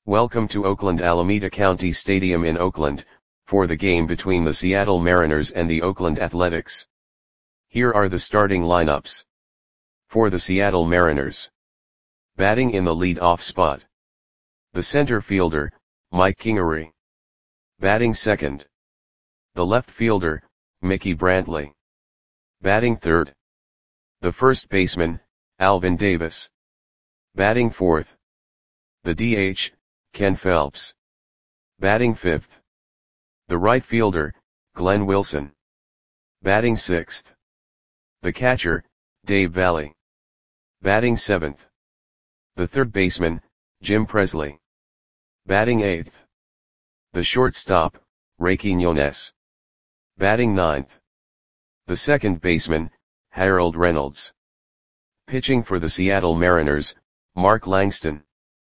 Welcome to Oakland Alameda County Stadium in Oakland, for the game between the Seattle Mariners and the Oakland Athletics. Here are the starting lineups. For the Seattle Mariners. Batting in the lead-off spot. The center fielder, Mike Kingery. Batting second. The left fielder, Mickey Brantley. Batting third. The first baseman, Alvin Davis. Batting fourth. The DH, Ken Phelps. Batting fifth. The right fielder, Glenn Wilson. Batting sixth. The catcher, Dave Valle. Batting seventh. The third baseman, Jim Presley. Batting eighth. The shortstop, Ray Quiñones. Batting ninth. The second baseman, Harold Reynolds. Pitching for the Seattle Mariners, Mark Langston.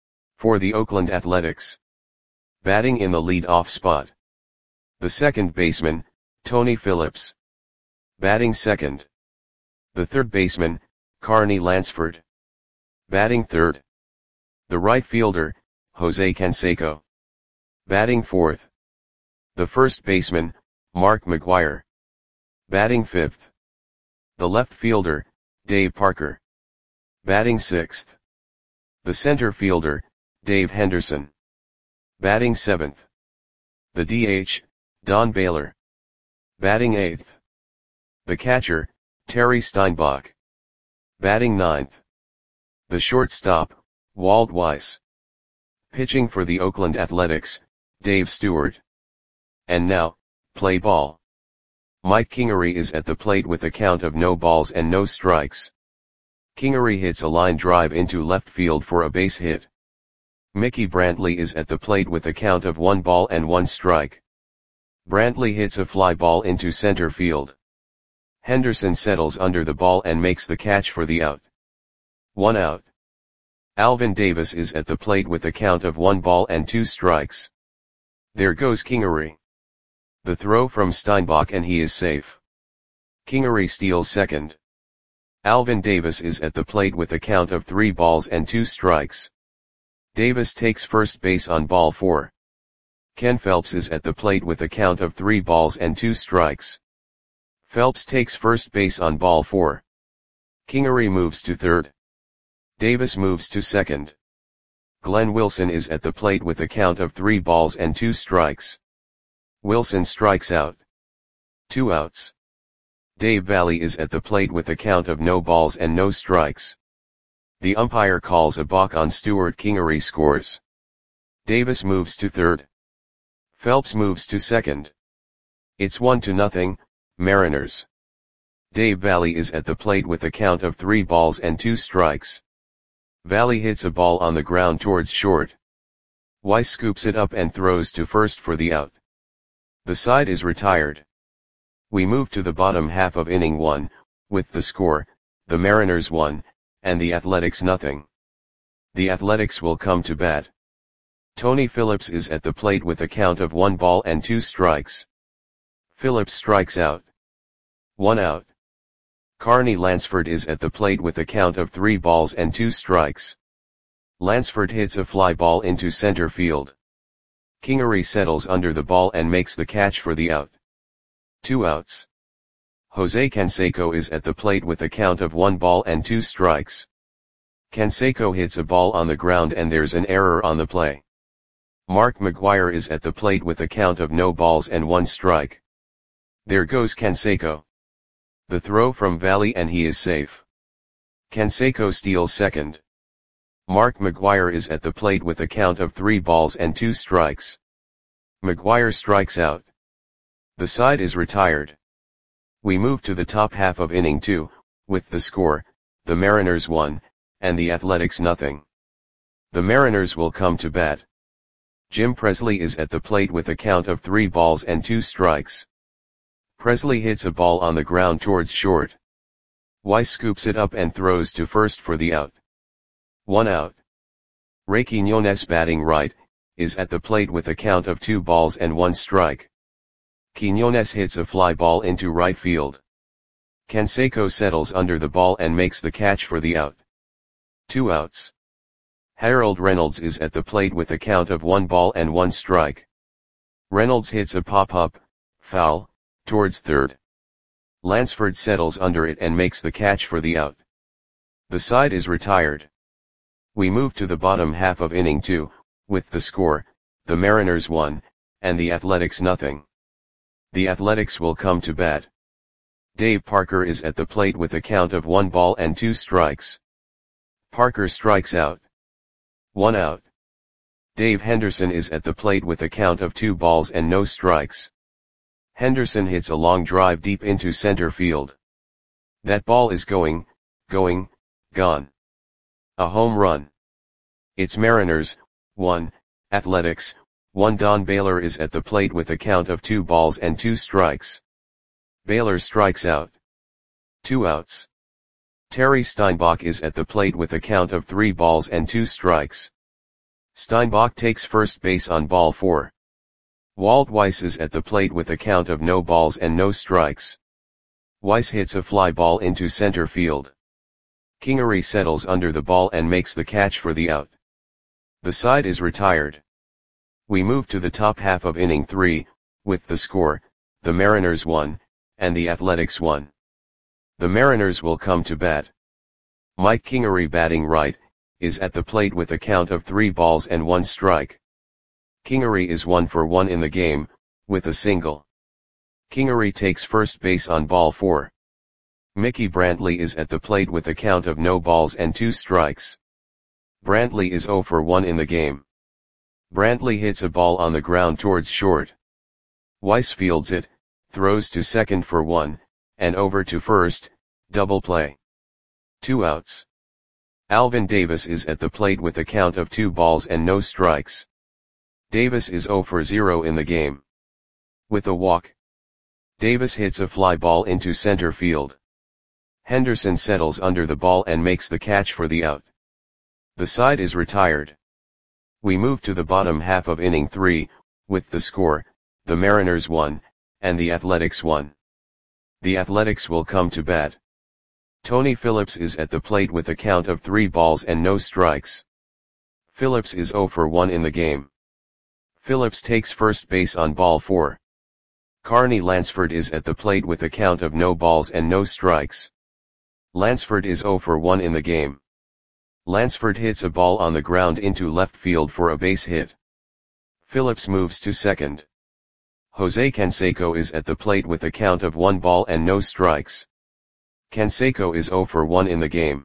For the Oakland Athletics. Batting in the lead-off spot. The second baseman, Tony Phillips. Batting second. The third baseman, Carney Lansford. Batting third. The right fielder, Jose Canseco. Batting fourth. The first baseman, Mark McGwire. Batting fifth. The left fielder, Dave Parker. Batting sixth. The center fielder, Dave Henderson. Batting seventh. The DH, Don Baylor. Batting eighth. The catcher, Terry Steinbach. Batting ninth. The shortstop, Walt Weiss. Pitching for the Oakland Athletics, Dave Stewart. And now, play ball. Mike Kingery is at the plate with a count of no balls and no strikes. Kingery hits a line drive into left field for a base hit. Mickey Brantley is at the plate with a count of 1 ball and 1 strike. Brantley hits a fly ball into center field. Henderson settles under the ball and makes the catch for the out. 1 out. Alvin Davis is at the plate with a count of 1 ball and 2 strikes. There goes Kingery. The throw from Steinbach and he is safe. Kingery steals second. Alvin Davis is at the plate with a count of 3 balls and 2 strikes. Davis takes first base on ball 4. Ken Phelps is at the plate with a count of 3 balls and 2 strikes. Phelps takes first base on ball 4. Kingery moves to third. Davis moves to second. Glenn Wilson is at the plate with a count of 3 balls and 2 strikes. Wilson strikes out. 2 outs. Dave Valle is at the plate with a count of no balls and no strikes. The umpire calls a balk on Stewart. Kingery scores. Davis moves to third. Phelps moves to second. It's 1-0, Mariners. Dave Valle is at the plate with a count of 3 balls and 2 strikes. Valle hits a ball on the ground towards short. Weiss scoops it up and throws to first for the out. The side is retired. We move to the bottom half of inning 1, with the score, the Mariners 1, and the Athletics 0. The Athletics will come to bat. Tony Phillips is at the plate with a count of 1 ball and 2 strikes. Phillips strikes out. 1 out. Carney Lansford is at the plate with a count of 3 balls and 2 strikes. Lansford hits a fly ball into center field. Kingery settles under the ball and makes the catch for the out. 2 outs. Jose Canseco is at the plate with a count of 1 ball and 2 strikes. Canseco hits a ball on the ground and there's an error on the play. Mark McGwire is at the plate with a count of no balls and 1 strike. There goes Canseco. The throw from Valle and he is safe. Canseco steals second. Mark McGwire is at the plate with a count of 3 balls and 2 strikes. McGwire strikes out. The side is retired. We move to the top half of inning 2, with the score, the Mariners 1, and the Athletics 0. The Mariners will come to bat. Jim Presley is at the plate with a count of 3 balls and 2 strikes. Presley hits a ball on the ground towards short. Weiss scoops it up and throws to first for the out. 1 out. Ray Quiñones, batting right, is at the plate with a count of 2 balls and 1 strike. Quiñones hits a fly ball into right field. Canseco settles under the ball and makes the catch for the out. 2 outs. Harold Reynolds is at the plate with a count of 1 ball and 1 strike. Reynolds hits a pop-up, foul, towards third. Lansford settles under it and makes the catch for the out. The side is retired. We move to the bottom half of inning 2, with the score, the Mariners 1, and the Athletics nothing. The Athletics will come to bat. Dave Parker is at the plate with a count of 1 ball and 2 strikes. Parker strikes out. 1 out. Dave Henderson is at the plate with a count of 2 balls and no strikes. Henderson hits a long drive deep into center field. That ball is gone. A home run. It's Mariners, 1, Athletics, 1. Don Baylor is at the plate with a count of 2 balls and 2 strikes. Baylor strikes out. 2 outs. Terry Steinbach is at the plate with a count of 3 balls and 2 strikes. Steinbach takes first base on ball 4. Walt Weiss is at the plate with a count of no balls and no strikes. Weiss hits a fly ball into center field. Kingery settles under the ball and makes the catch for the out. The side is retired. We move to the top half of inning 3, with the score, the Mariners 1, and the Athletics 1. The Mariners will come to bat. Mike Kingery, batting right, is at the plate with a count of 3 balls and 1 strike. Kingery is 1 for 1 in the game, with a single. Kingery takes first base on ball 4. Mickey Brantley is at the plate with a count of no balls and 2 strikes. Brantley is 0 for 1 in the game. Brantley hits a ball on the ground towards short. Weiss fields it, throws to second for 1, and over to first, double play. 2 outs. Alvin Davis is at the plate with a count of 2 balls and no strikes. Davis is 0 for 0 in the game. With a walk. Davis hits a fly ball into center field. Henderson settles under the ball and makes the catch for the out. The side is retired. We move to the bottom half of inning 3, with the score, the Mariners 1, and the Athletics 1. The Athletics will come to bat. Tony Phillips is at the plate with a count of 3 balls and no strikes. Phillips is 0 for 1 in the game. Phillips takes first base on ball 4. Carney Lansford is at the plate with a count of no balls and no strikes. Lansford is 0 for 1 in the game. Lansford hits a ball on the ground into left field for a base hit. Phillips moves to second. Jose Canseco is at the plate with a count of 1 ball and no strikes. Canseco is 0 for 1 in the game.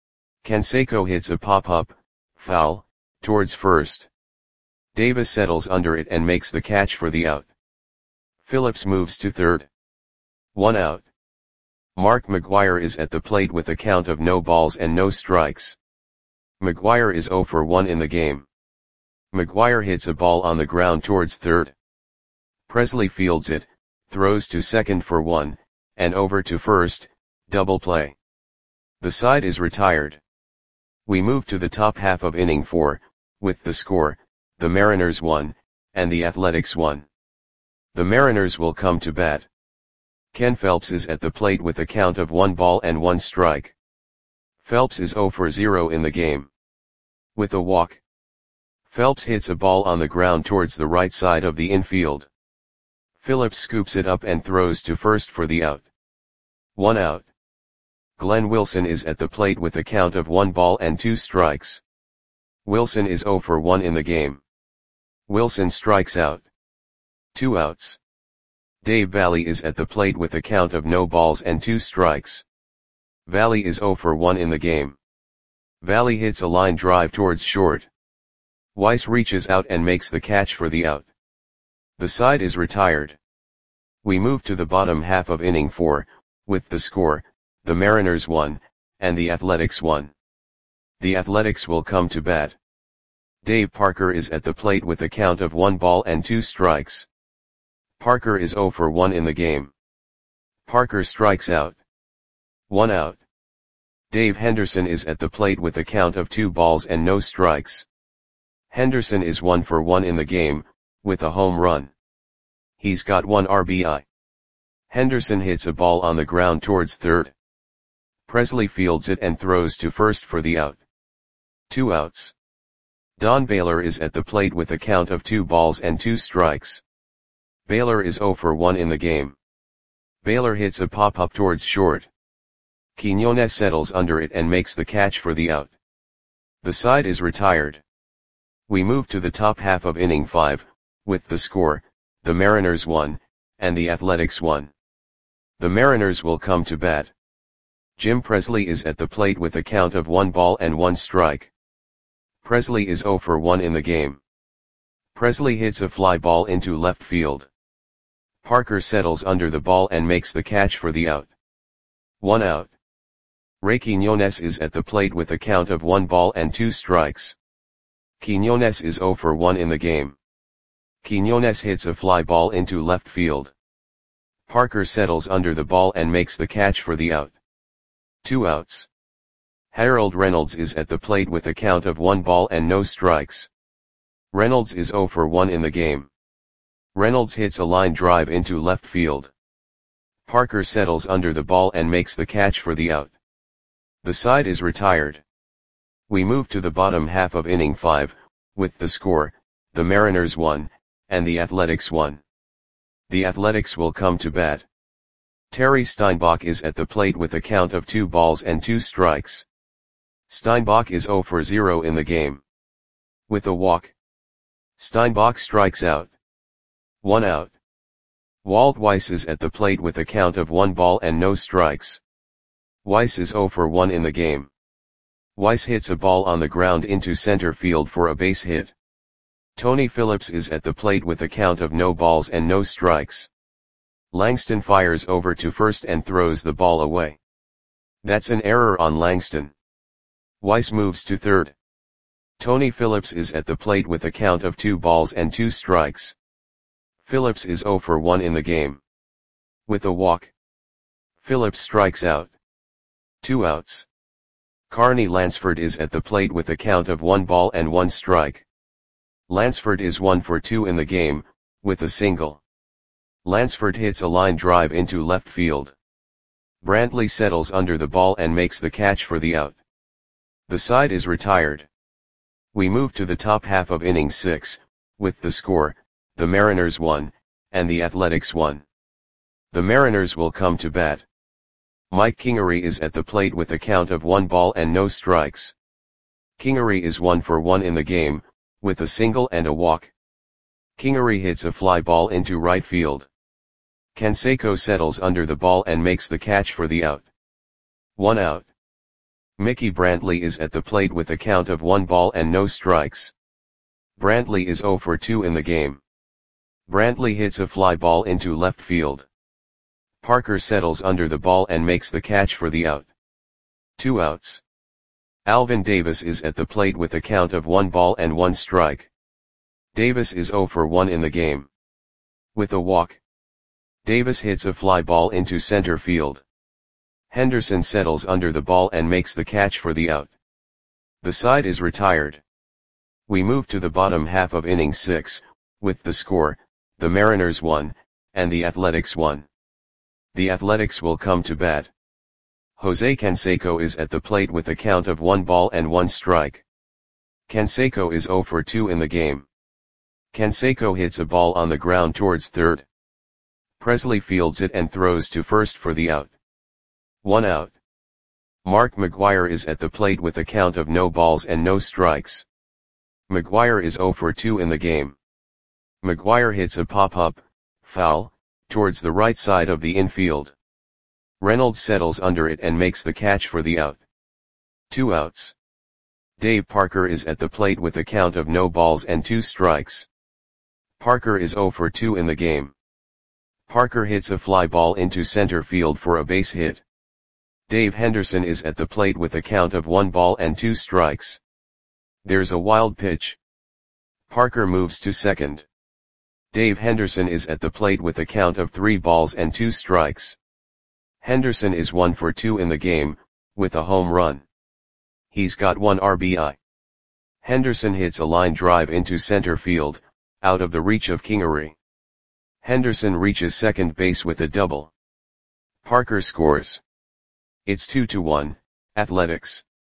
Canseco hits a pop-up, foul, towards first. Davis settles under it and makes the catch for the out. Phillips moves to third. 1 out. Mark McGwire is at the plate with a count of no balls and no strikes. McGwire is 0 for 1 in the game. McGwire hits a ball on the ground towards third. Presley fields it, throws to second for 1, and over to first, double play. The side is retired. We move to the top half of inning 4, with the score, the Mariners 1, and the Athletics 1. The Mariners will come to bat. Ken Phelps is at the plate with a count of 1 ball and 1 strike. Phelps is 0 for 0 in the game. With a walk. Phelps hits a ball on the ground towards the right side of the infield. Phillips scoops it up and throws to first for the out. 1 out. Glenn Wilson is at the plate with a count of 1 ball and 2 strikes. Wilson is 0 for 1 in the game. Wilson strikes out. 2 outs. Dave Valle is at the plate with a count of no balls and 2 strikes. Valle is 0 for 1 in the game. Valle hits a line drive towards short. Weiss reaches out and makes the catch for the out. The side is retired. We move to the bottom half of inning 4, with the score, the Mariners 1, and the Athletics 1. The Athletics will come to bat. Dave Parker is at the plate with a count of 1 ball and 2 strikes. Parker is 0 for 1 in the game. Parker strikes out. 1 out. Dave Henderson is at the plate with a count of 2 balls and no strikes. Henderson is 1 for 1 in the game, with a home run. He's got 1 RBI. Henderson hits a ball on the ground towards third. Presley fields it and throws to first for the out. 2 outs. Don Baylor is at the plate with a count of 2 balls and 2 strikes. Baylor is 0 for 1 in the game. Baylor hits a pop-up towards short. Quiñones settles under it and makes the catch for the out. The side is retired. We move to the top half of inning 5, with the score, the Mariners 1, and the Athletics 1. The Mariners will come to bat. Jim Presley is at the plate with a count of 1 ball and 1 strike. Presley is 0 for 1 in the game. Presley hits a fly ball into left field. Parker settles under the ball and makes the catch for the out. 1 out. Ray Quiñones is at the plate with a count of 1 ball and 2 strikes. Quiñones is 0 for 1 in the game. Quiñones hits a fly ball into left field. Parker settles under the ball and makes the catch for the out. 2 outs. Harold Reynolds is at the plate with a count of 1 ball and no strikes. Reynolds is 0 for 1 in the game. Reynolds hits a line drive into left field. Parker settles under the ball and makes the catch for the out. The side is retired. We move to the bottom half of inning 5, with the score, the Mariners 1, and the Athletics 1. The Athletics will come to bat. Terry Steinbach is at the plate with a count of 2 balls and 2 strikes. Steinbach is 0 for 0 in the game. With a walk. Steinbach strikes out. 1 out. Walt Weiss is at the plate with a count of 1 ball and no strikes. Weiss is 0 for 1 in the game. Weiss hits a ball on the ground into center field for a base hit. Tony Phillips is at the plate with a count of no balls and no strikes. Langston fires over to first and throws the ball away. That's an error on Langston. Weiss moves to third. Tony Phillips is at the plate with a count of 2 balls and 2 strikes. Phillips is 0 for 1 in the game. With a walk. Phillips strikes out. 2 outs. Carney Lansford is at the plate with a count of 1 ball and 1 strike. Lansford is 1 for 2 in the game, with a single. Lansford hits a line drive into left field. Brantley settles under the ball and makes the catch for the out. The side is retired. We move to the top half of inning 6, with the score, the Mariners 1, and the Athletics 1. The Mariners will come to bat. Mike Kingery is at the plate with a count of 1 ball and no strikes. Kingery is 1 for 1 in the game, with a single and a walk. Kingery hits a fly ball into right field. Canseco settles under the ball and makes the catch for the out. 1 out. Mickey Brantley is at the plate with a count of 1 ball and no strikes. Brantley is 0 for 2 in the game. Brantley hits a fly ball into left field. Parker settles under the ball and makes the catch for the out. 2 outs. Alvin Davis is at the plate with a count of 1 ball and 1 strike. Davis is 0 for 1 in the game. With a walk. Davis hits a fly ball into center field. Henderson settles under the ball and makes the catch for the out. The side is retired. We move to the bottom half of inning 6, with the score, the Mariners 1, and the Athletics 1. The Athletics will come to bat. Jose Canseco is at the plate with a count of 1 ball and 1 strike. Canseco is 0 for 2 in the game. Canseco hits a ball on the ground towards third. Presley fields it and throws to first for the out. 1 out. Mark McGwire is at the plate with a count of no balls and no strikes. McGwire is 0 for 2 in the game. McGwire hits a pop-up, foul, towards the right side of the infield. Reynolds settles under it and makes the catch for the out. 2 outs. Dave Parker is at the plate with a count of no balls and 2 strikes. Parker is 0 for 2 in the game. Parker hits a fly ball into center field for a base hit. Dave Henderson is at the plate with a count of 1 ball and 2 strikes. There's a wild pitch. Parker moves to second. Dave Henderson is at the plate with a count of 3 balls and 2 strikes. Henderson is 1 for 2 in the game, with a home run. He's got 1 RBI. Henderson hits a line drive into center field, out of the reach of Kingery. Henderson reaches second base with a double. Parker scores. It's 2-1, Athletics.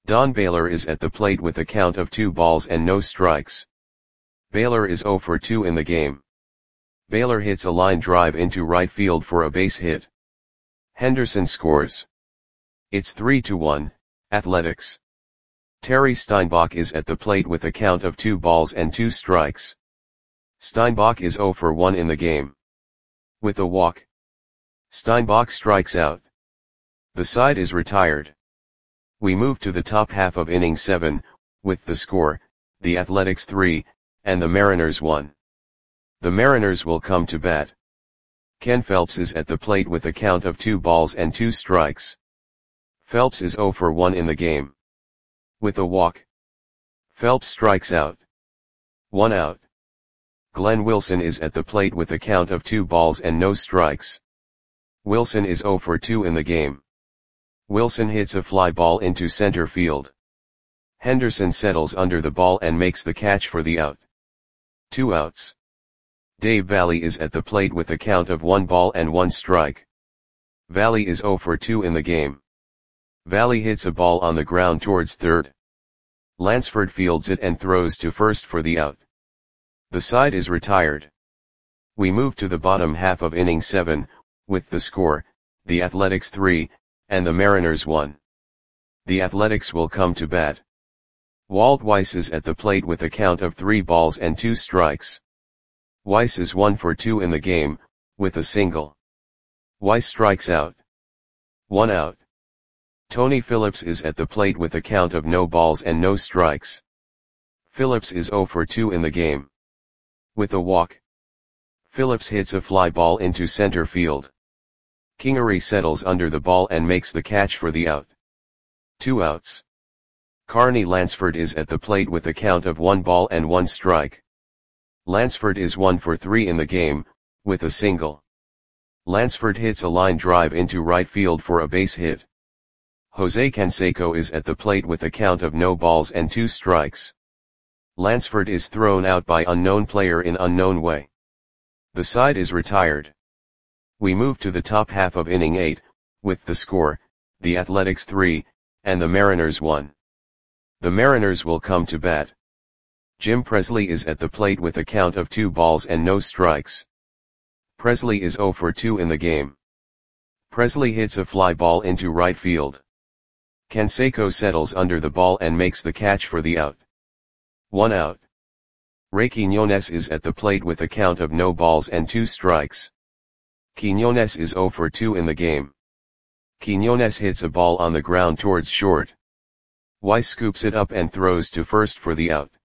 Don Baylor is at the plate with a count of 2 balls and no strikes. Baylor is 0 for 2 in the game. Baylor hits a line drive into right field for a base hit. Henderson scores. It's 3-1, Athletics. Terry Steinbach is at the plate with a count of 2 balls and 2 strikes. Steinbach is 0 for 1 in the game. With a walk, Steinbach strikes out. The side is retired. We move to the top half of inning 7, with the score, the Athletics 3, and the Mariners 1. The Mariners will come to bat. Ken Phelps is at the plate with a count of 2 balls and 2 strikes. Phelps is 0 for 1 in the game. With a walk, Phelps strikes out. 1 out. Glenn Wilson is at the plate with a count of 2 balls and no strikes. Wilson is 0 for 2 in the game. Wilson hits a fly ball into center field. Henderson settles under the ball and makes the catch for the out. 2 outs. Dave Valle is at the plate with a count of 1 ball and 1 strike. Valle is 0 for 2 in the game. Valle hits a ball on the ground towards third. Lansford fields it and throws to first for the out. The side is retired. We move to the bottom half of inning 7, with the score, the Athletics 3, and the Mariners 1. The Athletics will come to bat. Walt Weiss is at the plate with a count of 3 balls and 2 strikes. Weiss is 1 for 2 in the game, with a single. Weiss strikes out. 1 out. Tony Phillips is at the plate with a count of no balls and no strikes. Phillips is 0 for 2 in the game. With a walk, Phillips hits a fly ball into center field. Kingery settles under the ball and makes the catch for the out. 2 outs. Carney Lansford is at the plate with a count of 1 ball and 1 strike. Lansford is 1 for 3 in the game, with a single. Lansford hits a line drive into right field for a base hit. Jose Canseco is at the plate with a count of no balls and 2 strikes. Lansford is thrown out by unknown player in unknown way. The side is retired. We move to the top half of inning 8, with the score, the Athletics 3, and the Mariners 1. The Mariners will come to bat. Jim Presley is at the plate with a count of 2 balls and no strikes. Presley is 0 for 2 in the game. Presley hits a fly ball into right field. Canseco settles under the ball and makes the catch for the out. 1 out. Ray Quiñones is at the plate with a count of no balls and 2 strikes. Quiñones is 0 for 2 in the game. Quiñones hits a ball on the ground towards short. Weiss scoops it up and throws to first for the out.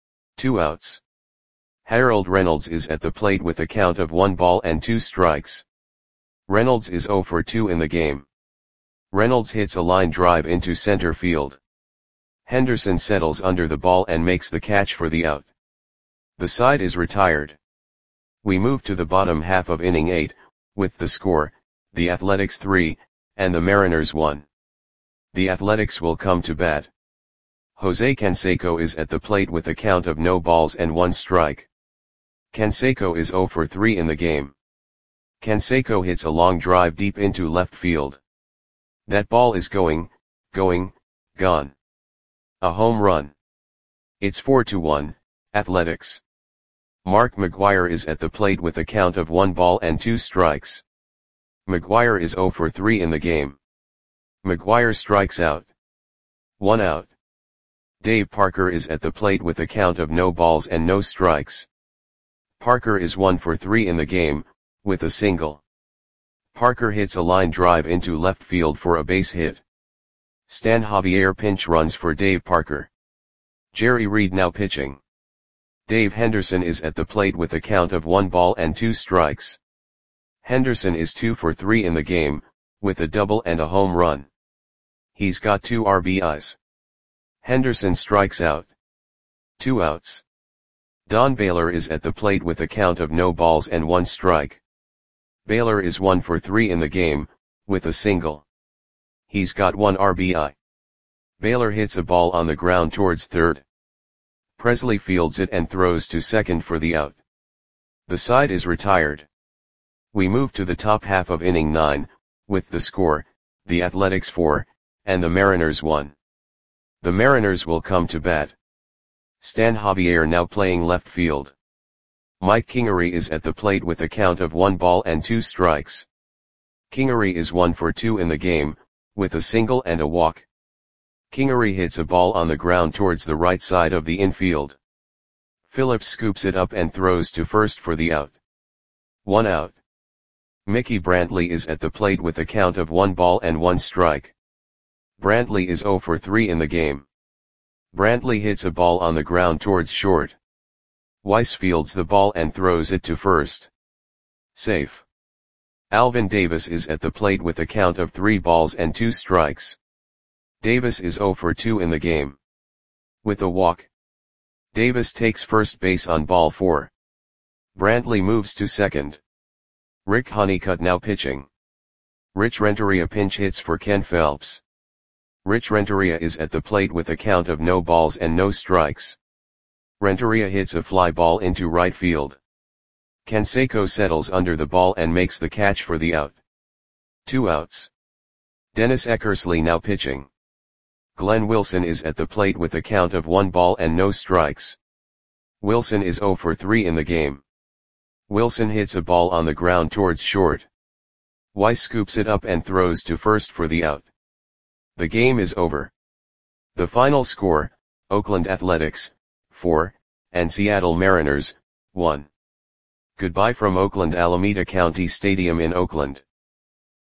2 outs. Harold Reynolds is at the plate with a count of 1 ball and 2 strikes. Reynolds is 0 for 2 in the game. Reynolds hits a line drive into center field. Henderson settles under the ball and makes the catch for the out. The side is retired. We move to the bottom half of inning 8, with the score, the Athletics 3, and the Mariners 1. The Athletics will come to bat. Jose Canseco is at the plate with a count of no balls and 1 strike. Canseco is 0 for 3 in the game. Canseco hits a long drive deep into left field. That ball is gone. A home run. It's 4-1, Athletics. Mark McGwire is at the plate with a count of 1 ball and 2 strikes. McGwire is 0 for 3 in the game. McGwire strikes out. 1 out. Dave Parker is at the plate with a count of no balls and no strikes. Parker is 1 for 3 in the game, with a single. Parker hits a line drive into left field for a base hit. Stan Javier pinch runs for Dave Parker. Jerry Reed now pitching. Dave Henderson is at the plate with a count of 1 ball and 2 strikes. Henderson is 2 for 3 in the game, with a double and a home run. He's got 2 RBIs. Henderson strikes out. 2 outs. Don Baylor is at the plate with a count of no balls and 1 strike. Baylor is 1 for 3 in the game, with a single. He's got 1 RBI. Baylor hits a ball on the ground towards third. Presley fields it and throws to second for the out. The side is retired. We move to the top half of inning 9, with the score, the Athletics 4, and the Mariners 1. The Mariners will come to bat. Stan Javier now playing left field. Mike Kingery is at the plate with a count of 1 ball and 2 strikes. Kingery is 1 for 2 in the game, with a single and a walk. Kingery hits a ball on the ground towards the right side of the infield. Phillips scoops it up and throws to first for the out. 1 out. Mickey Brantley is at the plate with a count of 1 ball and 1 strike. Brantley is 0 for 3 in the game. Brantley hits a ball on the ground towards short. Weiss fields the ball and throws it to first. Safe. Alvin Davis is at the plate with a count of 3 balls and 2 strikes. Davis is 0 for 2 in the game. With a walk. Davis takes first base on ball 4. Brantley moves to second. Rick Honeycutt now pitching. Rich Renteria pinch hits for Ken Phelps. Rich Renteria is at the plate with a count of no balls and no strikes. Renteria hits a fly ball into right field. Canseco settles under the ball and makes the catch for the out. 2 outs. Dennis Eckersley now pitching. Glenn Wilson is at the plate with a count of 1 ball and no strikes. Wilson is 0 for 3 in the game. Wilson hits a ball on the ground towards short. Weiss scoops it up and throws to first for the out. The game is over. The final score, Oakland Athletics, 4, and Seattle Mariners, 1. Goodbye from Oakland Alameda County Stadium in Oakland.